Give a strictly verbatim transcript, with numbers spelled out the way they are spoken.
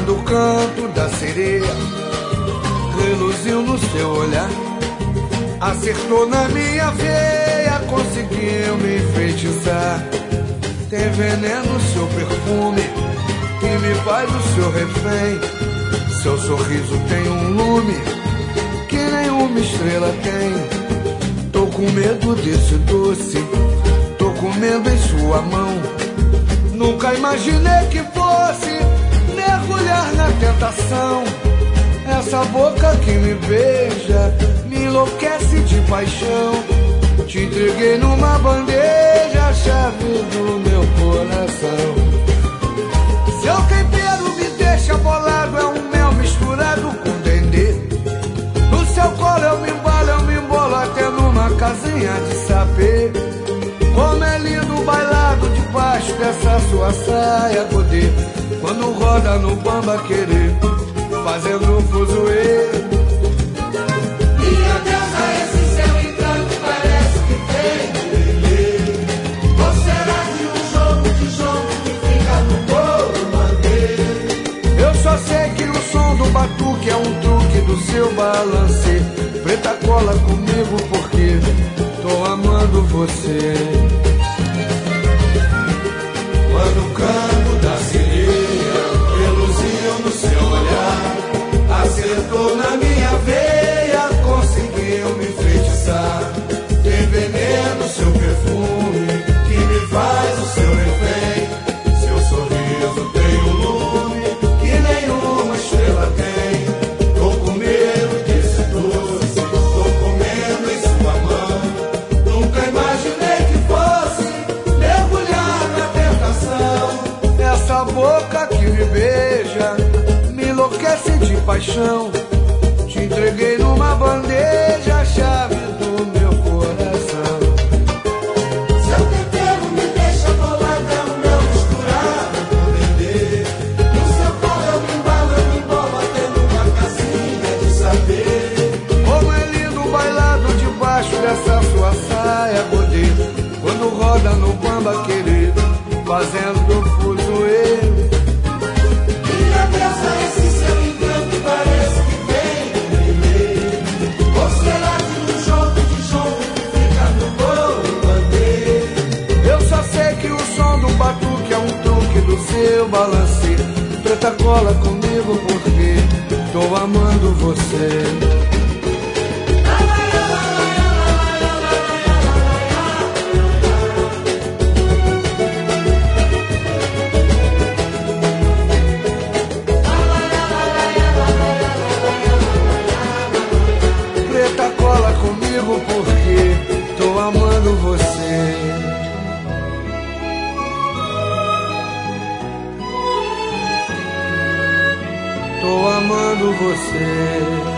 quando o canto da sereia reluziu no seu olhar, acertou na minha veia, conseguiu me enfeitiçar. Tem veneno no seu perfume que me faz o seu refém. Seu sorriso tem um lume que nenhuma estrela tem. Tô com medo desse doce, tô comendo em sua mão. Nunca imaginei que fosse mergulhar na tentação. Essa boca que me beija me enlouquece de paixão. Te entreguei numa bandeja a chave do meu coração. Seu tempero me deixa bolado, é um mel misturado com dendê. No seu colo eu me embalo, eu me embolo até numa casinha de sapê. Como é lindo o bailado debaixo dessa sua saia godê, quando roda no bamba querer, fazendo fuzuê. Minha deusa, esse seu encanto parece que tem lelê. Ou será que um jogo de jogo que fica no bolo manter? Eu só sei que o som do batuque é um truque do seu balancê. Preta, cola comigo porque tô amando você. Quando o canto da sereia reluziu no seu olhar, acertou na minha veia, conseguiu me enfeitiçar. Tem veneno no seu perfume que me faz o seu refém. Seu sorriso tem um lume que nenhuma estrela tem. Tô com medo desse doce, tô comendo em sua mão. Nunca imaginei que fosse mergulhar na tentação. Essa boca que me beija me enlouquece de paixão. Te entreguei numa bandeja a chave do meu coração. Seu tempero me deixa bolado, é um mel misturado com dendê. No seu colo eu me embalo, eu me embolo até numa casinha de saber. Como é lindo o bailado debaixo dessa sua saia godê, quando roda no bamba querer, fazendo fuzuê. Minha deusa, esse seu encanto parece que vem lelê. Ou será que no jogo de jogo que fica no bolo manter? Eu só sei que o som do batuque é um truque do seu balancê. Preta, cola comigo porque tô amando você. Preta, cola comigo porque tô amando você. Tô amando você.